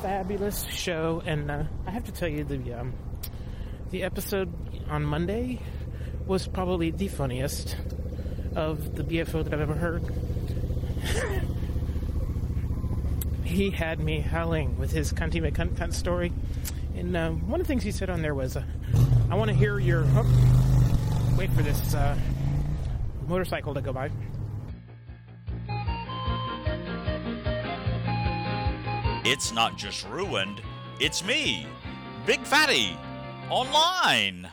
fabulous show, and I have to tell you, the episode on Monday was probably the funniest of the BFO that I've ever heard. He had me howling with his cunty McCunt story, and one of the things he said on there was, I want to hear your... Oh, wait for this motorcycle to go by. It's not just ruined, it's me, Big Fatty, online.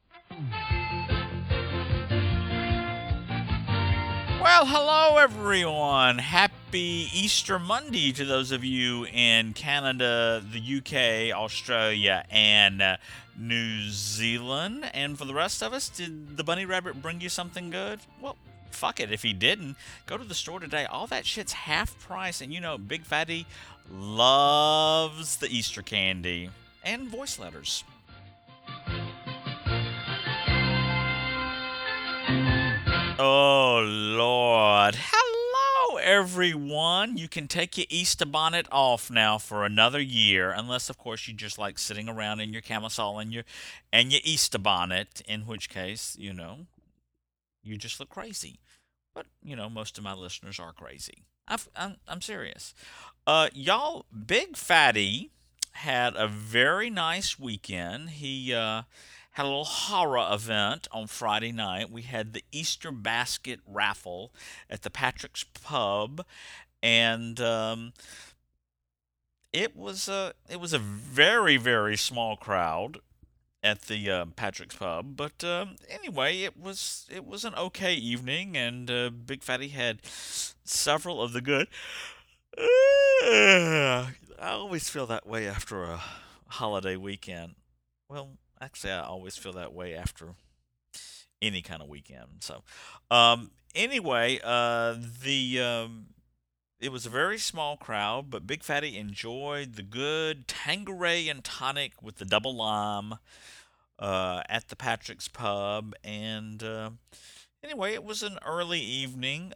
Well, hello everyone. Happy Easter Monday to those of you in Canada, the UK, Australia, and New Zealand. And for the rest of us, did the Bunny Rabbit bring you something good? Well, fuck it. If he didn't, go to the store today. All that shit's half price. And you know, Big Fatty loves the Easter candy and voice letters. Oh, Lord. Hello, everyone. You can take your Easter bonnet off now for another year, unless, of course, you just like sitting around in your camisole and your Easter bonnet, in which case, you know, you just look crazy. But, you know, most of my listeners are crazy. I'm serious. Y'all, Big Fatty had a very nice weekend. He had a little horror event on Friday night. We had the Easter basket raffle at the Patrick's Pub, and it was a very, very small crowd at the Patrick's Pub. But anyway, it was an okay evening, and Big Fatty had several of the good. I always feel that way after a holiday weekend. Well, actually, I always feel that way after any kind of weekend. So, anyway, it was a very small crowd, but Big Fatty enjoyed the good Tanqueray and tonic with the double lime at the Patrick's Pub. And anyway, it was an early evening.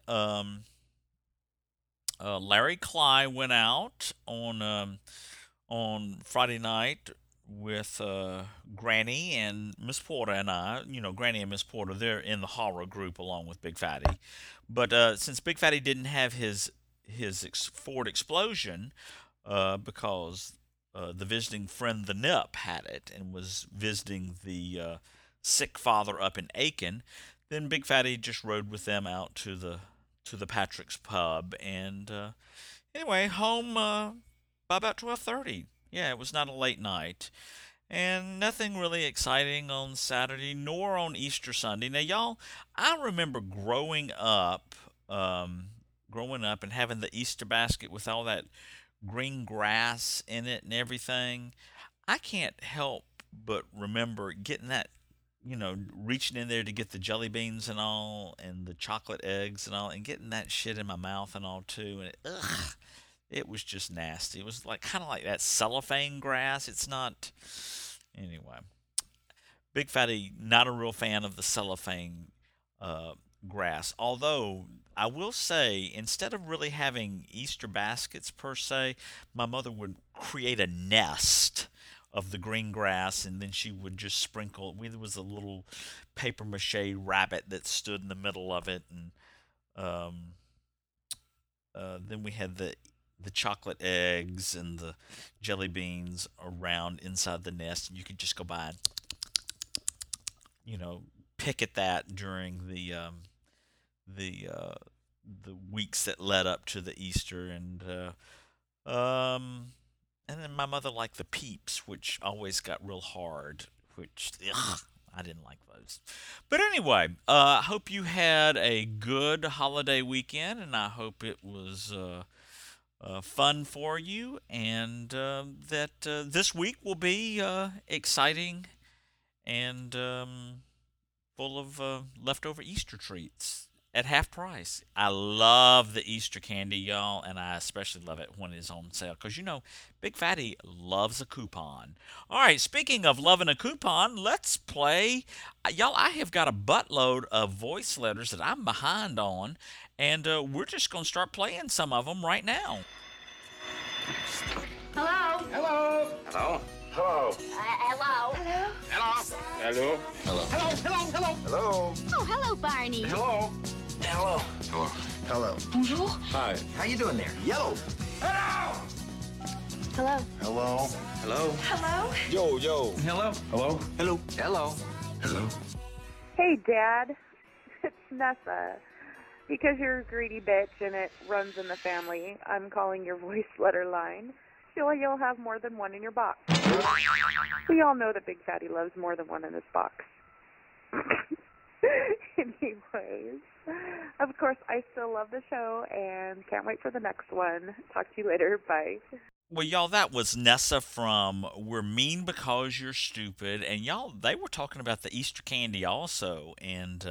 Larry Cly went out on Friday night with Granny and Miss Porter and I. You know, Granny and Miss Porter, they're in the horror group along with Big Fatty. But since Big Fatty didn't have his Ford Explosion because the visiting friend, the Nip, had it and was visiting the sick father up in Aiken, then Big Fatty just rode with them out to the Patrick's Pub, and anyway, home by about 12:30. Yeah, it was not a late night, and nothing really exciting on Saturday nor on Easter Sunday. Now, y'all, I remember growing up and having the Easter basket with all that green grass in it and everything. I can't help but remember getting that, you know, reaching in there to get the jelly beans and all, and the chocolate eggs and all, and getting that shit in my mouth and all too, and it was just nasty. It was like kind of like that cellophane grass. It's not. Anyway, Big Fatty, not a real fan of the cellophane grass. Although I will say, instead of really having Easter baskets per se, my mother would create a nest of the green grass, and then she would just sprinkle. There was a little paper mache rabbit that stood in the middle of it, and then we had the chocolate eggs and the jelly beans around inside the nest, and you could just go by and, you know, pick at that during the weeks that led up to the Easter, and then my mother liked the Peeps, which always got real hard, which I didn't like those. But anyway, I hope you had a good holiday weekend, and I hope it was fun for you, and that this week will be exciting and full of leftover Easter treats at half price. I love the Easter candy, y'all, and I especially love it when it's on sale, because, you know, Big Fatty loves a coupon. All right, speaking of loving a coupon, let's play. Y'all, I have got a buttload of voice letters that I'm behind on, and we're just going to start playing some of them right now. Hello? Hello? Hello. Hello. Hello. Hello. Hello. Hello. Hello. Oh, hello, Barney. Hello. Hello. Hello. Hello. Bonjour. Hi. How you doing there? Yellow. Hello. Hello. Hello. Hello. Hello. Yo, yo. Hello. Hello. Hello. Hello. Hello. Hey, Dad. It's Nessa. Because you're a greedy bitch and it runs in the family, I'm calling your voice letter line. Feel you'll have more than one in your box. We all know that Big Fatty loves more than one in his box. Anyways, of course, I still love the show and can't wait for the next one. Talk to you later. Bye. Well, y'all, that was Nessa from We're Mean Because You're Stupid. And y'all, they were talking about the Easter candy also. And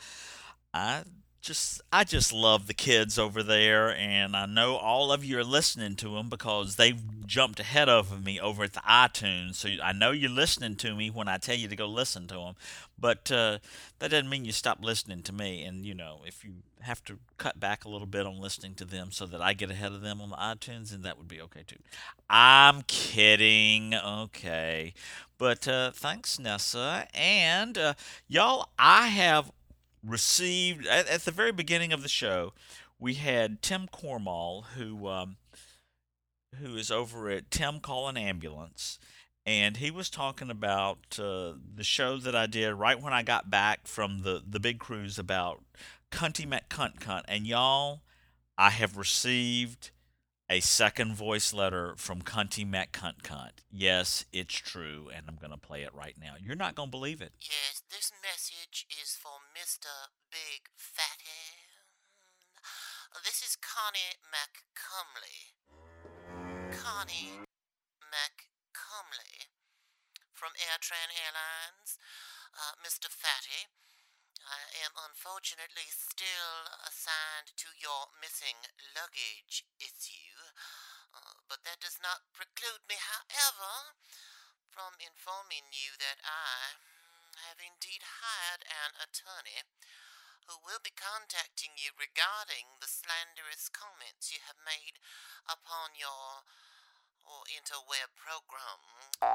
I just love the kids over there, and I know all of you are listening to them because they've jumped ahead of me over at the iTunes. So I know you're listening to me when I tell you to go listen to them, but that doesn't mean you stop listening to me. And if you have to cut back a little bit on listening to them so that I get ahead of them on the iTunes, then that would be okay too. I'm kidding, okay, but thanks, Nessa, and y'all, I have received at the very beginning of the show. We had Tim Cormall, who is over at Tim Call an Ambulance, and he was talking about the show that I did right when I got back from the big cruise about Cunty McCunt. And y'all, I have received a second voice letter from Cunty McCunt. Yes, it's true, and I'm going to play it right now. You're not going to believe it. Yes, this message is for Mr. Big Fatty. This is Connie McCumley. Connie McCumley from AirTran Airlines. Mr. Fatty, I am unfortunately still assigned to your missing luggage issue, but that does not preclude me, however, from informing you that I have indeed hired an attorney who will be contacting you regarding the slanderous comments you have made upon your interweb program.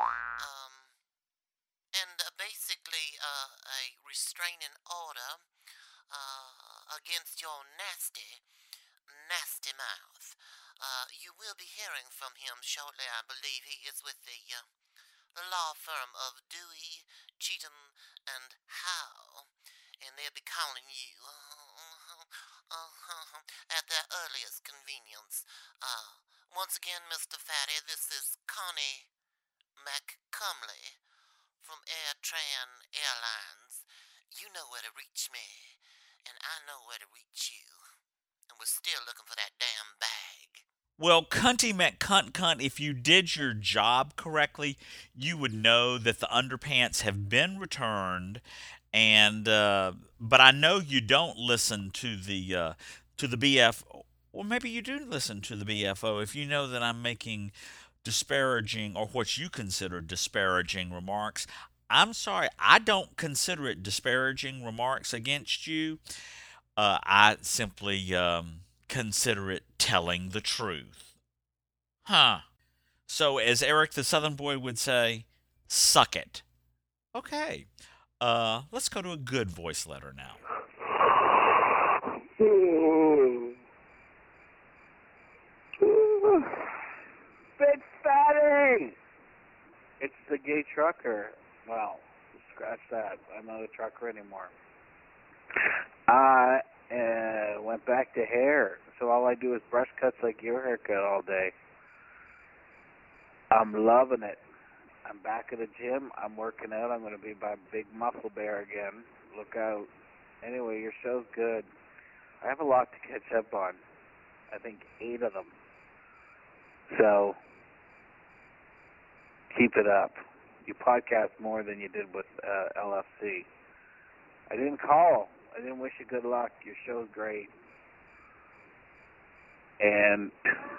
And basically a restraining order against your nasty mouth. You will be hearing from him shortly, I believe. He is with the law firm of Dewey, Cheatham, and Howe, and they'll be calling you at their earliest convenience. Once again, Mr. Fatty, this is Connie McCumley from AirTran Airlines. You know where to reach me, and I know where to reach you. And we're still looking for that damn bag. Well, Cunty McCunt, if you did your job correctly, you would know that the underpants have been returned, and but I know you don't listen to the BF, or maybe you do listen to the BFO if you know that I'm making disparaging or what you consider disparaging remarks. I'm sorry, I don't consider it disparaging remarks against you. I simply consider it telling the truth. Huh. So, as Eric the Southern Boy would say, suck it. Okay. Let's go to a good voice letter now. Big Fatty! It's the gay trucker. Well, scratch that. I'm not a trucker anymore. I went back to hair, so all I do is brush cuts like your haircut all day. I'm loving it. I'm back at the gym. I'm working out. I'm going to be my big muscle bear again. Look out. Anyway, your show's good. I have a lot to catch up on. I think 8 of them. So, keep it up. You podcast more than you did with LFC. I didn't call. I didn't wish you good luck. Your show's great. And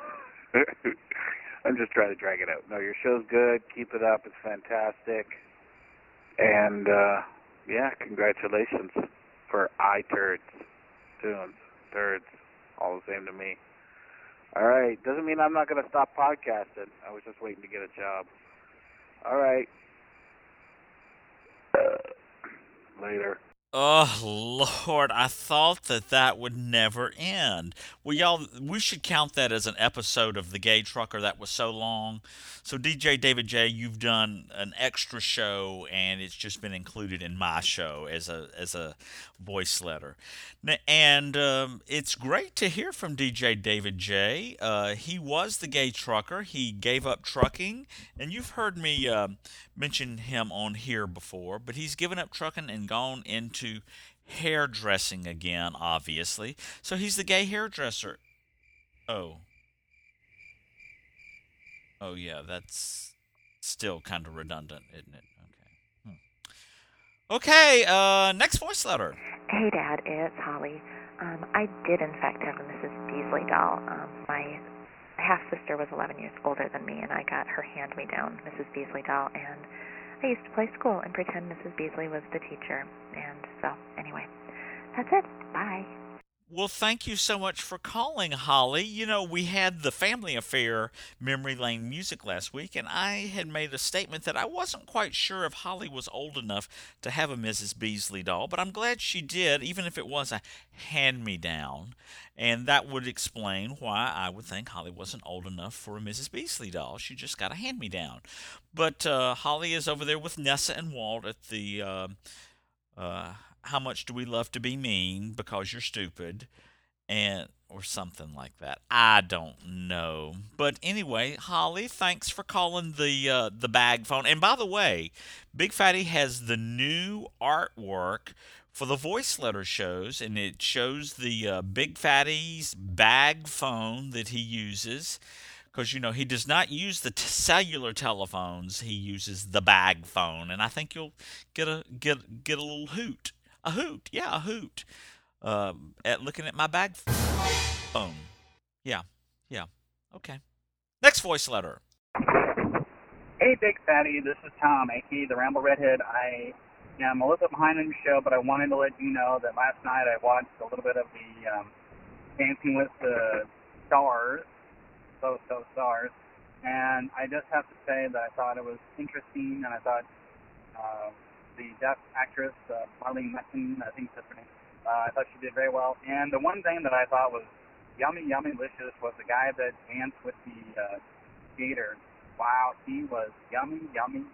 I'm just trying to drag it out. No, your show's good. Keep it up. It's fantastic. And, yeah, congratulations for iTurds. Tunes. Turds. All the same to me. All right. Doesn't mean I'm not going to stop podcasting. I was just waiting to get a job. All right. Later. Oh, Lord, I thought that would never end. Well, y'all, we should count that as an episode of The Gay Trucker. That was so long. So, DJ David J., you've done an extra show, and it's just been included in my show as a voice letter. And it's great to hear from DJ David J. He was the gay trucker. He gave up trucking, and you've heard me mention him on here before, but he's given up trucking and gone into hairdressing again, obviously. So he's the gay hairdresser. Oh, yeah, that's still kind of redundant, isn't it? Okay. Okay, next voice letter. Hey, Dad, it's Holly. I did, in fact, have a Mrs. Beasley doll. My half-sister was 11 years older than me, and I got her hand-me-down Mrs. Beasley doll, and I used to play school and pretend Mrs. Beasley was the teacher. And so, anyway, that's it. Bye. Well, thank you so much for calling, Holly. You know, we had the Family Affair Memory Lane music last week, and I had made a statement that I wasn't quite sure if Holly was old enough to have a Mrs. Beasley doll, but I'm glad she did, even if it was a hand-me-down. And that would explain why I would think Holly wasn't old enough for a Mrs. Beasley doll. She just got a hand-me-down. But Holly is over there with Nessa and Walt at the How Much Do We Love to Be Mean Because You're Stupid, and or something like that. I don't know. But anyway, Holly, thanks for calling the bag phone. And by the way, Big Fatty has the new artwork for the voice letter shows, and it shows the Big Fatty's bag phone that he uses. Because, you know, he does not use the cellular telephones. He uses the bag phone. And I think you'll get a little hoot. A hoot. Yeah, a hoot. At looking at my bag phone. Yeah. Okay. Next voice letter. Hey, Big Fatty. This is Tom, a.k.a. the Ramble Redhead. I am a little bit behind on your show, but I wanted to let you know that last night I watched a little bit of the Dancing with the Stars. Stars, and I just have to say that I thought it was interesting, and I thought the deaf actress, Marlene Matlin, I think that's her name, I thought she did very well. And the one thing that I thought was yummy delicious was the guy that danced with the skater. Wow, he was yummy.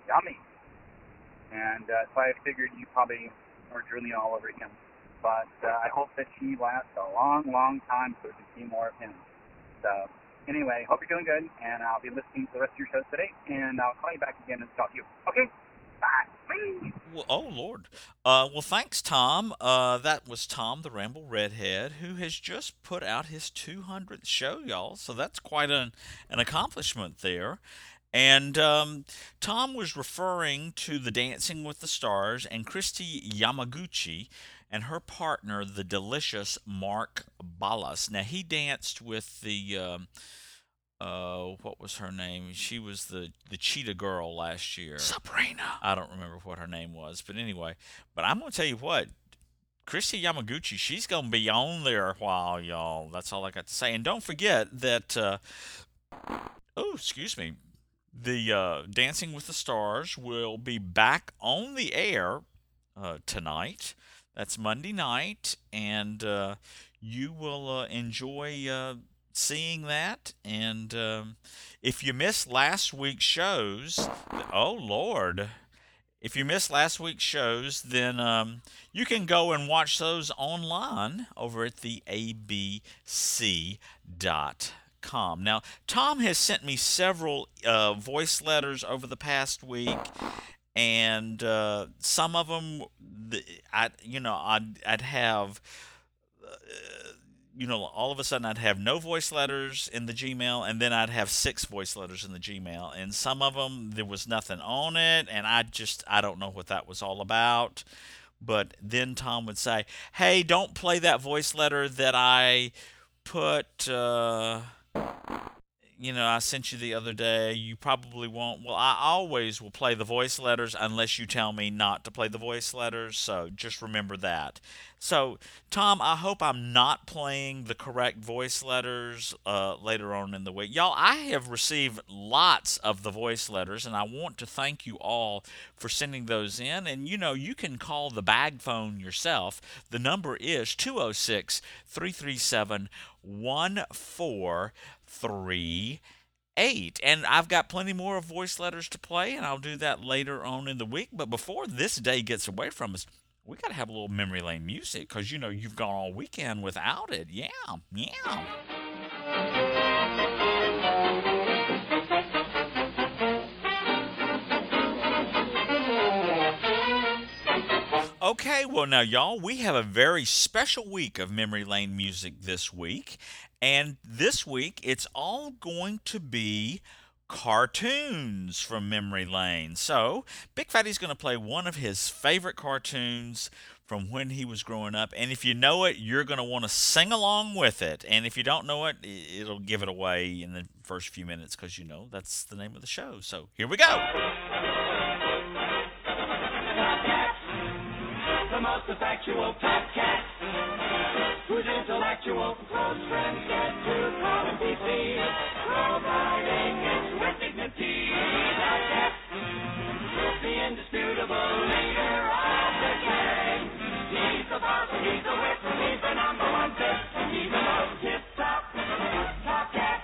And so I figured you probably were drooling all over him. But I hope that he lasts a long time so we can see more of him. So anyway, hope you're doing good, and I'll be listening to the rest of your shows today, and I'll call you back again and talk to you. Okay? Bye. Well, oh, Lord. Well, thanks, Tom. That was Tom, the Ramble Redhead, who has just put out his 200th show, y'all, so that's quite an accomplishment there. And Tom was referring to the Dancing with the Stars and Christy Yamaguchi and her partner, the delicious Mark Ballas. Now, he danced with the, what was her name? She was the cheetah girl last year. Sabrina. I don't remember what her name was, but anyway. But I'm going to tell you what, Christy Yamaguchi, she's going to be on there a while, y'all. That's all I got to say. And don't forget that, the Dancing with the Stars will be back on the air tonight. That's Monday night, and you will enjoy seeing that. And if you missed last week's shows, oh, Lord. If you missed last week's shows, then you can go and watch those online over at the abc.com. Now, Tom has sent me several voice letters over the past week, and some of them, I'd have, all of a sudden I'd have no voice letters in the Gmail, and then I'd have 6 voice letters in the Gmail, and some of them there was nothing on it, and I don't know what that was all about. But then Tom would say, "Hey, don't play that voice letter that I put." I sent you the other day. You probably won't. Well, I always will play the voice letters unless you tell me not to play the voice letters, so just remember that. So, Tom, I hope I'm not playing the correct voice letters later on in the week. Y'all, I have received lots of the voice letters, and I want to thank you all for sending those in. And, you can call the bag phone yourself. The number is 206-337-1438. And I've got plenty more voice letters to play, and I'll do that later on in the week. But before this day gets away from us, we got to have a little memory lane music because, you've gone all weekend without it. Yeah. Okay, well, now, y'all, we have a very special week of memory lane music this week. And this week, it's all going to be cartoons from memory lane. So, Big Fatty's going to play one of his favorite cartoons from when he was growing up. And if you know it, you're going to want to sing along with it. And if you don't know it, it'll give it away in the first few minutes because, that's the name of the show. So, here we go. The most effectual Top Cat, who's intellectual, close friends get to call him PC, providing it with dignity. Top Cat, the indisputable leader of the gang. He's the boss, he's the wit, he's the number one fit, he's the most tip-top Top Cat.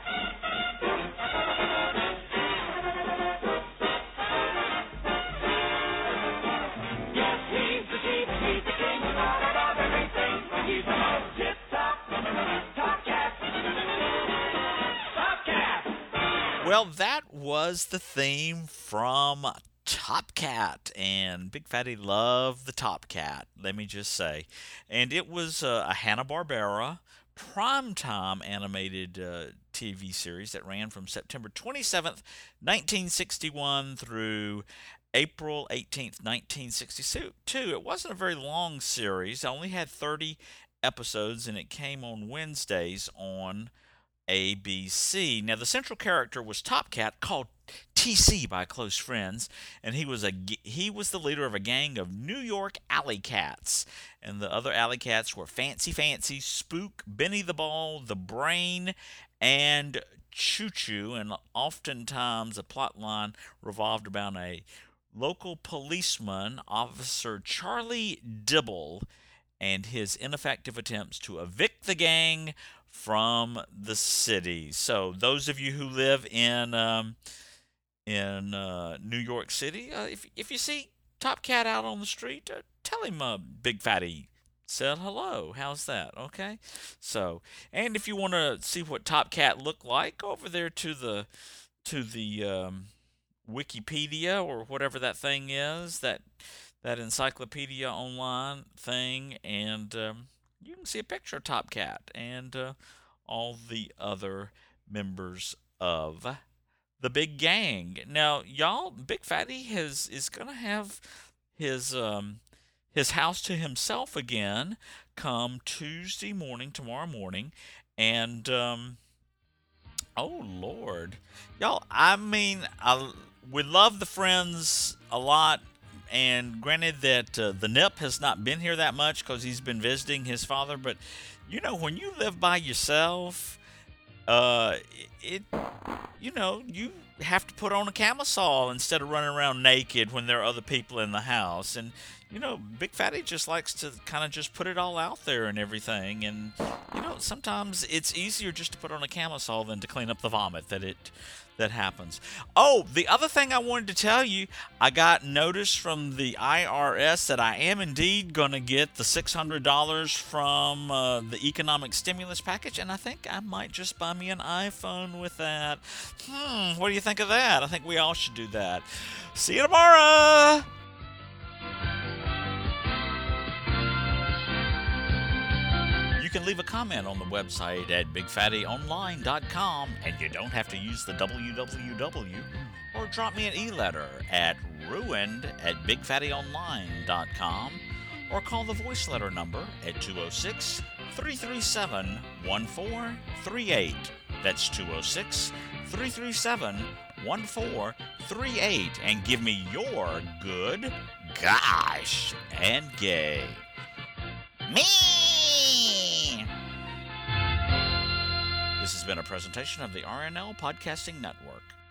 Well, that was the theme from Top Cat, and Big Fatty loved the Top Cat, let me just say. And it was a Hanna-Barbera primetime animated TV series that ran from September 27th, 1961 through April 18th, 1962. It wasn't a very long series. It only had 30 episodes, and it came on Wednesdays on ABC. Now, the central character was Top Cat, called TC by close friends, and he was the leader of a gang of New York alley cats. And the other alley cats were Fancy, Spook, Benny the Ball, the Brain, and Choo Choo. And oftentimes the plot line revolved around a local policeman, Officer Charlie Dibble, and his ineffective attempts to evict the gang from the city. So those of you who live in New York City, if you see Top Cat out on the street, tell him Big Fatty said hello. How's that? Okay. So, and if you want to see what Top Cat looked like, go over there to the Wikipedia or whatever that thing is, that encyclopedia online thing, and you can see a picture of Top Cat and all the other members of the big gang. Now, y'all, Big Fatty is going to have his house to himself again come Tuesday morning, tomorrow morning, and oh Lord, y'all, I mean, we love the Friends a lot. And granted that the Nip has not been here that much because he's been visiting his father, but when you live by yourself, you have to put on a camisole instead of running around naked when there are other people in the house. And Big Fatty just likes to kind of just put it all out there and everything. And sometimes it's easier just to put on a camisole than to clean up the vomit that happens. Oh, the other thing I wanted to tell you, I got notice from the IRS that I am indeed going to get the $600 from the economic stimulus package, and I think I might just buy me an iPhone with that. What do you think of that? I think we all should do that. See you tomorrow! You can leave a comment on the website at BigFattyOnline.com, and you don't have to use the www, or drop me an e-letter at ruined@BigFattyOnline.com, or call the voice letter number at 206-337-1438. That's 206-337-1438. And give me your good, gosh, and gay. Me! This has been a presentation of the RNL Podcasting Network.